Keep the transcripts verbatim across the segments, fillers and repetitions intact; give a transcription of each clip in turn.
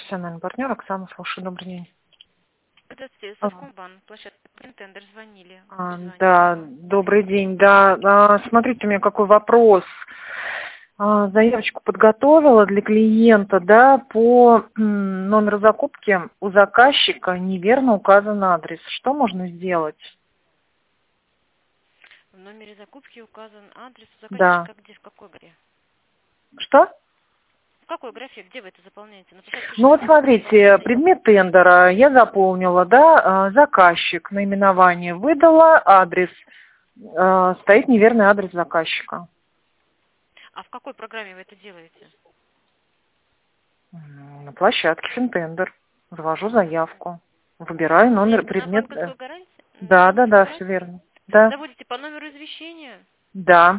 профессиональный партнер Оксана, слушаю, добрый день. Здравствуйте, А, Совкомбанк, площадка Тендер, звонили. а, Перезвонили да, вам. добрый день. Да, а, смотрите, у меня какой вопрос. А, заявочку подготовила для клиента, да, по м, номеру закупки у заказчика неверно указан адрес. Что можно сделать? В номере закупки указан адрес у Да. заказчика, где, в какой графе? Что? В какой графе, где вы это заполняете? На площадке Ну вот Шеффилд? смотрите, предмет тендера я заполнила, да, а, заказчик, наименование выдала, адрес, а, стоит неверный адрес заказчика. А в какой программе вы это делаете? М, На площадке Финтендер. Завожу заявку. Выбираю номер, Заявку на предмет. э, банковскую гарантию? На Да, да, банковскую да, все гарантию? верно. Да, Заводите по номеру извещения? да.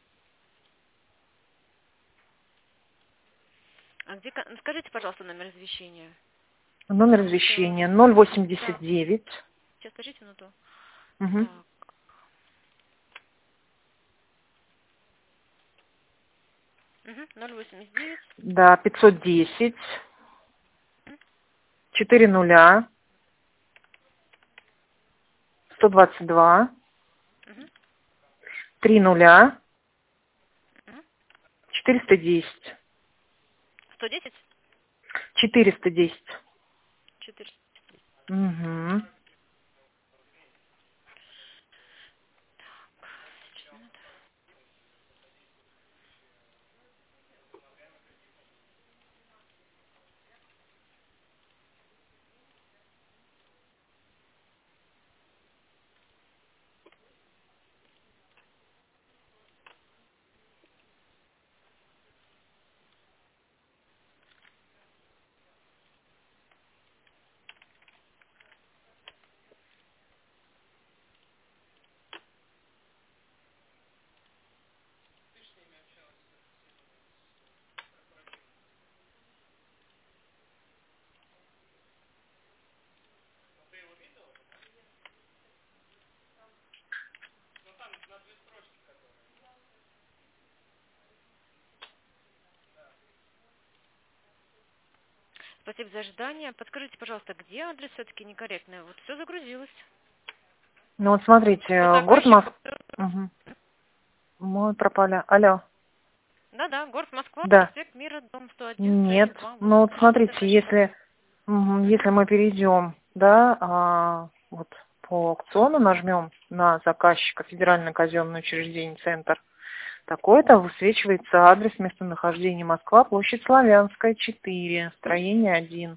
А где, ко- скажите, пожалуйста, номер извещения. Номер Потому что... извещения ноль восемьдесят Да, девять. сейчас, скажите минуту. Угу. Так. Угу. ноль восемьдесят девять. Да, пятьсот десять. Четыре нуля. Сто двадцать два. Угу. Три нуля. Угу. Четыреста десять. сто десять? Четыреста десять. четыре. Угу. Спасибо за ожидание. Подскажите, пожалуйста, где адрес все-таки некорректный? Вот все загрузилось. Ну вот смотрите, Что город заказчик... Москва. Угу. Мы пропали. Алло. Да-да, город Москва, Да. проспект Мира, дом сто один, Нет. строение два, Ну восемь. вот А, вы смотрите, заказчик. если, мгм, если Мгм. мы перейдем, да, а, вот по аукциону нажмем на заказчика Федеральное казенное учреждение Центр, такой-то высвечивается адрес местонахождения Москва, площадь Славянская, четыре, строение один.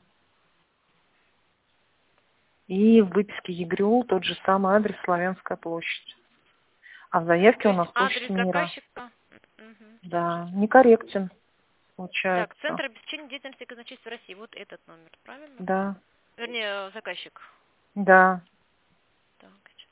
И в выписке ЕГРЮ тот же самый адрес Славянская площадь. А в заявке То у есть нас площадь адрес Мира. заказчика... Мгм. Да, некорректен Так, получается. Центр обеспечения деятельности казначейства России. Вот этот номер, правильно? Да, Вернее, заказчик. да. Так, сейчас.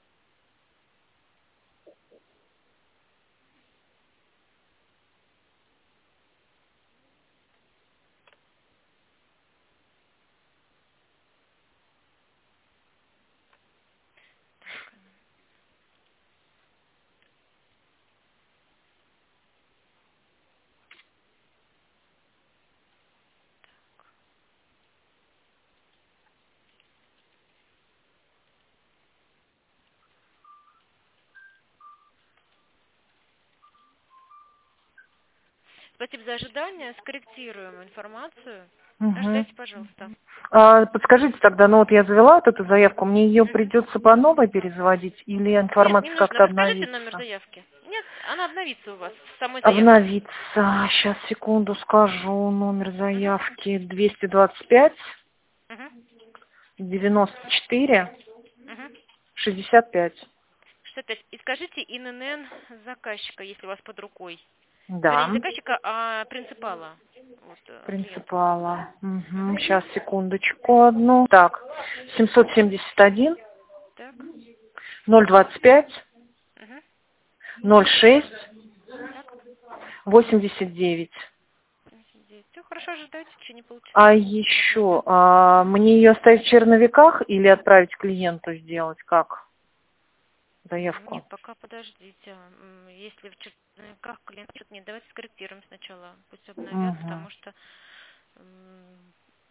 Спасибо за ожидание. Скорректируем информацию. Угу. Ожидайте, пожалуйста. А, подскажите тогда, ну вот я завела вот эту заявку, мне ее Мгм. придется по новой перезаводить или Нет, не информация нужно. как-то Вы скажите номер обновится? заявки. Нет, она обновится у вас в самой заявке. Обновится. Сейчас, секунду, скажу. Номер Мгм. заявки двести двадцать пять Мгм. девяносто четыре Мгм. шестьдесят пять. шестьдесят пять. И скажите ин эн эн заказчика, если у вас под рукой. Вернее, Да, не заказчика, а принципала. Вот, э, клиента. принципала. Угу. Мгм. Сейчас, секундочку одну. Так, семьсот семьдесят один Так. ноль двадцать пять Мгм. ноль шесть Так. восемьдесят девять. Все хорошо, ожидайте, в течение А полчаса. еще, Обновится. а, мне ее оставить в черновиках или отправить клиенту сделать? Как? М, Заявку. Нет, пока подождите. М, Если в черновиках клиент что-то нет, давайте скорректируем сначала. Пусть обновят, Угу. потому что м,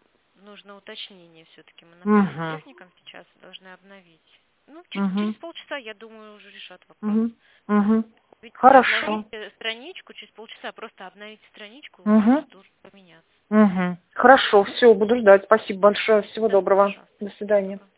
нужно уточнение все-таки. Мы Угу. направим техникам сейчас, должны обновить. Ну, через, Угу. через полчаса, я думаю, уже решат вопрос. Угу. Угу. Видите, Хорошо. обновите страничку, через полчаса просто обновите страничку, у вас Угу. уже должен поменяться. Угу. Хорошо, все, буду ждать. Спасибо большое. Всего Да, доброго. пожалуйста. До свидания. Доброго.